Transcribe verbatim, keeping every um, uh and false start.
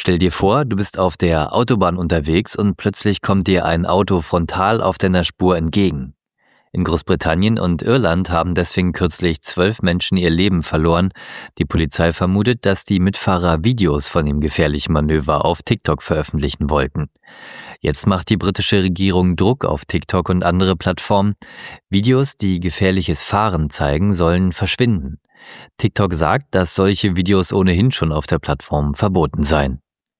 Stell dir vor, du bist auf der Autobahn unterwegs und plötzlich kommt dir ein Auto frontal auf deiner Spur entgegen. In Großbritannien und Irland haben deswegen kürzlich zwölf Menschen ihr Leben verloren. Die Polizei vermutet, dass die Mitfahrer Videos von dem gefährlichen Manöver auf TikTok veröffentlichen wollten. Jetzt macht die britische Regierung Druck auf TikTok und andere Plattformen. Videos, die gefährliches Fahren zeigen, sollen verschwinden. TikTok sagt, dass solche Videos ohnehin schon auf der Plattform verboten seien.